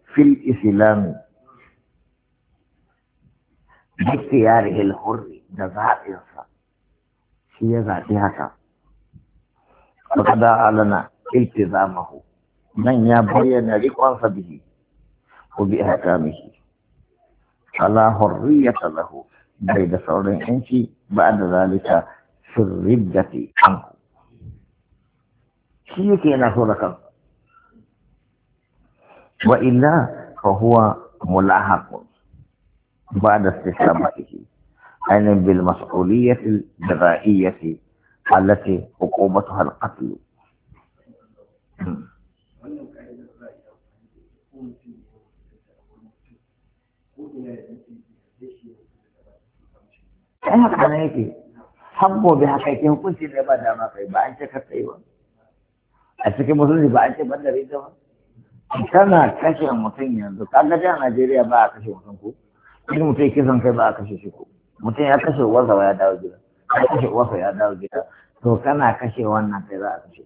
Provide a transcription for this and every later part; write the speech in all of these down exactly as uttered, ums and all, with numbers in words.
في الإسلام باختياره الحر جزاء إنسان هي ذاتها فقد أعلن التزامه من يبين رقص به وبأحكامه فلا حرية له بين ثور إنسي بعد ذلك في الردة عنه شيء كينا سورة وإلا فهو ملاحق بعد استسلامته أي بالمسؤولية الجزائية التي عقوبتها القتل. haka ne yake habbo bi haka yake hukunci ne ba dama kai ba an ce ka tsaye ba a cikin musulunci ba an ce ban da rita ba kana kashe mutum yanzu kaga da Najeriya ba a kashe mutum ko idan mutum yake son kai ba a kashe shi ko mutum ya kashe uwarsa ya dawo gida ya kashe uwarsa ya dawo gida to kana kashe wannan kai za a kashe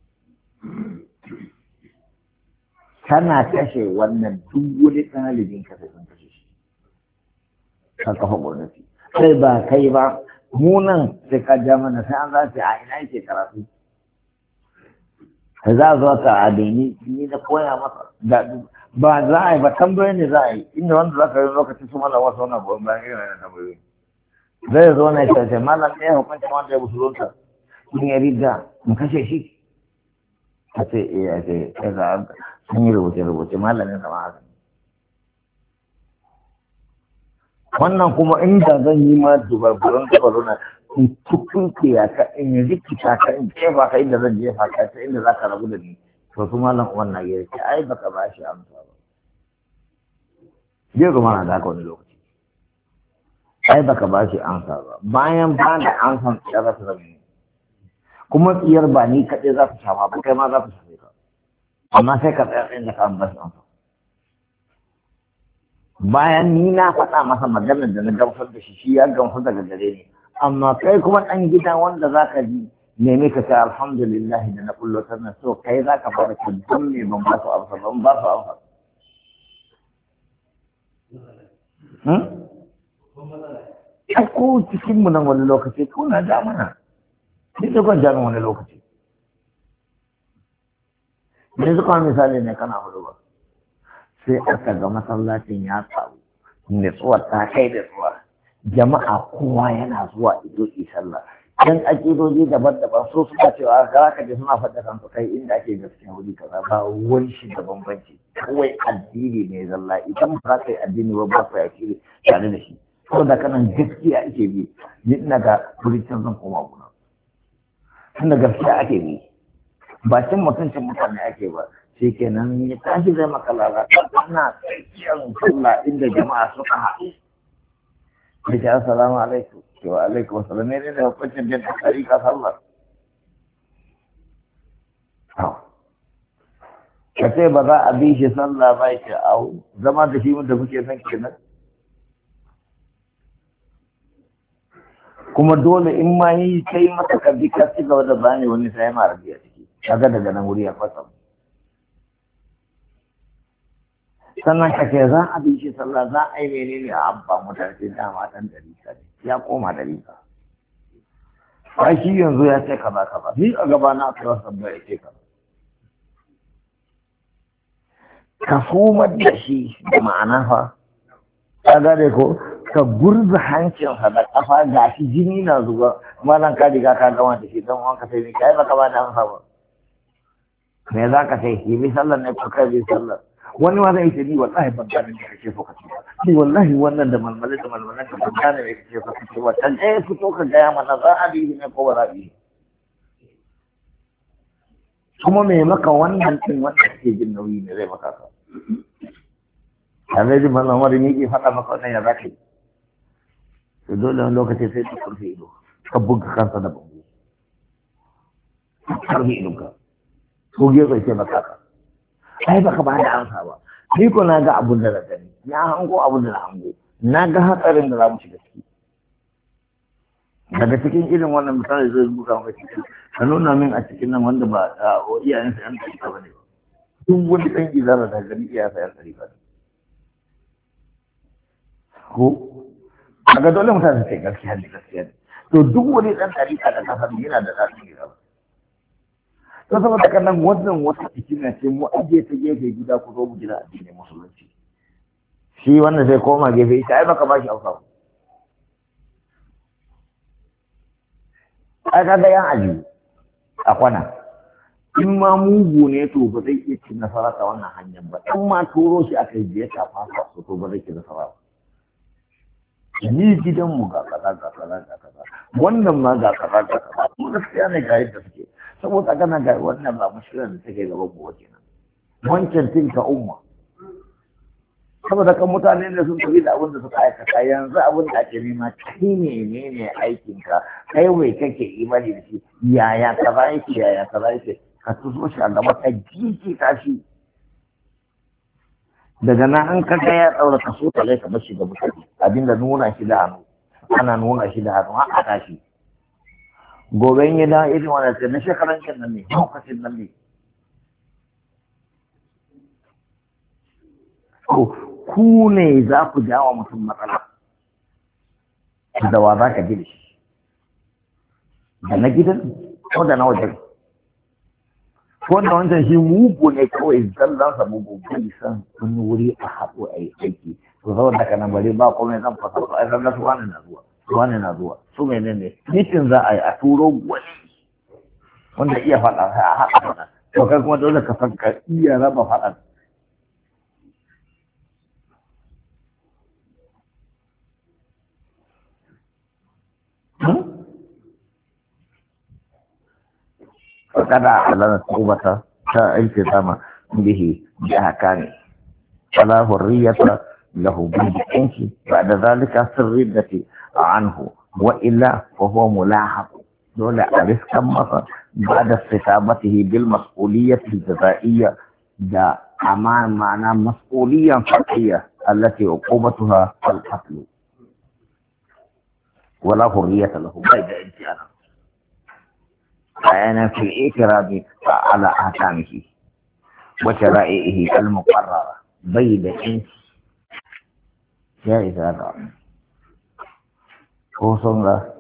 kana kashe wannan duk wani ɗalibin ka sai sun kashe shi ka kafa gwamnati sai ba kai ba munan sai ka ja mana sai an za a ina yake karatu za a zo ka adini ni da koya masa da ba za a yi ba tambayoyi ne za a yi inda wanda za ka yi lokaci su mana wasu wani goyon bayan irin na tambayoyi zai zo na shi malam ɗaya hukuncin wanda ya musulunta in ya rida mu kashe shi a ce eh a ce ya za sun yi rubuce-rubuce malamin sama haka wannan kuma inda zan yi ma dubarburan dubaru na in tukunke ya ka in rikita ka in jefa ka inda zan jefa ka ta inda za ka rabu da ni to su malam wannan ya ce ai baka ba shi amsa ba zai zama na da haka wani lokaci ai baka ba shi amsa ba bayan ba da amsan ya za ta zama ne kuma tsiyar ba ni kaɗai za ta shafa ba kai ma za ta shafe ka amma sai ka tsaya tsayin da ka an ba shi amsa bayan ni na faɗa masa maganar da na gamsar da shi shi ya gamsar daga gare ni amma kai kuma ɗan gida wanda za ka ji neme ka ce alhamdulillah da na kullo sannan so kai za ka fara ce don me ban ba su amsa ban ba su amsa a ko cikin mu nan wani lokaci ko na ja mana ni da kwan jami'in wani lokaci ne zuwa misali ne kana hudu ba sai aka ga masallacin ya samu nutsuwar ta kai da tsuwa jama'a kowa yana zuwa ido ki sallah dan akidoji daban-daban so suka cewa ga ka je suna faɗa kan su kai inda ake gaskiya wuri kaza ba wani shi da bambanci kawai addini ne zalla idan ba ka yi addini ba ba ka yi tare da shi saboda kanan gaskiya ake bi ni ina ga furucin zan koma guna tunda gaskiya ake bi ba cin mutuncin mutane ake ba shi kenan ya tashi zai maka lalata ana tsakiyar sallah inda jama'a suka haɗu da ce assalamu alaikum ke wa alaikum assalam ne da hukuncin bin tsari ka sallah ka ce ba za a bi shi sallah ba ke au zama da shi da kuke son kenan kuma dole in ma yi kai masa kabi ka ci gaba da bani wani sai ma rabi a ciki kaga daga nan wuri ya fasa sannan ka ce za a bi shi sallah za a yi menene a abba mutane dama dan dalika ne ya koma dalika ba shi yanzu ya ce kaza kaza ni a gaba na kai wasu ba ya ce kaza ka fumar da shi da ma'ana fa ka gane ko ka gurza hancinsa da kafa ga shi jini na zuba malan ka riga ka gama da shi don wanka sai ne kai baka ba da amsa ba me za ka sai yi bi sallar ne ko kai bi sallar wani ma zai ce ni wallahi ban gane me kake so ka ce ba ni wallahi wannan da malmale da malmale ka ban gane me kake so ka ce ba kan eh fito ka gaya mana za a bi ne ko ba za a bi kuma me maka wannan din wanda kake jin nauyi ne zai maka ka Alhaji Mallam Umar ne ke faɗa maka wannan ya zaka yi to dole wani lokaci sai ka kurfe ido ka buga kansa da bango karfe ido ka ko gefe sai maka ka ai baka ba da amsa ba ni ko na ga abun da na gani na hango abun da na hango na ga hatsarin da za mu shiga ciki daga cikin irin wannan misali zai buga maka ciki ka nuna min a cikin nan wanda ba iyayensa yan ɗarika ba ne duk wani ɗan izara da gani iya sayar ɗariƙa ne ko a ga dole mutane sai gaskiya ne gaskiya ne to duk wani ɗan ɗariƙa da kasar yana da ɗan izara to saboda kan nan wannan wata fitina ce mu aje ta gefe gida ku zo mu gida addinin musulunci shi wannan sai koma gefe ita ai baka ba shi auka ai ka ga yan aji a kwana in ma mugu ne to ba zai iya cin nasara ta wannan hanyar ba in ma turo shi aka yi ya shafa sa to ba zai ci nasara ba ni gidan mu ga kaza ga kaza ga kaza wannan ma ga kaza ga kaza mu gaskiya ne ga yadda suke saboda kana ga wannan ba mushkilar da take gaban mu kenan wancan tinka umma saboda kan mutane da sun tafi da abin da suka aikata yanzu abin da ake nema kai ne ne ne aikin ka kai wai kake imani da shi yaya kaza yake yaya kaza yake ka tuso shi a gaba ka jiki ka shi daga nan an kaga ya daura kaso ta lai ka bashi ga mutane abinda nuna shi da hannu ana nuna shi da hannu har a tashi gobe in yi da irin wannan sai na shekaran kan nan ne lokacin nan ne ku ne za ku jawo mutum matsala da wa za ka ji da shi da na gidan ko da na wajen ko da wancan shi mugu ne kawai zallan sa mugu bai san wani wuri a haɗu a yi aiki to saboda haka nan bari ba komai zan fasa su ai zan su wani na zuwa su wani na zuwa su mene ne mitin za a yi a turo wani wanda iya faɗa a haɗa faɗa to kai kuma dole ka san ka iya raba faɗa فقد أعلن التوبة التزام به بأحكامه فلا حرية له بالجنس بعد ذلك في الردة عنه وإلا فهو ملاحق دون أعرف كم مرة بعد استتابته بالمسؤولية الجزائية دا أمان معنى مسؤولية فقهية التي عقوبتها القتل ولا حرية له بعد انتهاء فأنا في الإعتراض على أحكامه وشرائعه المقررة بيد إنس جائز هذا خصوصا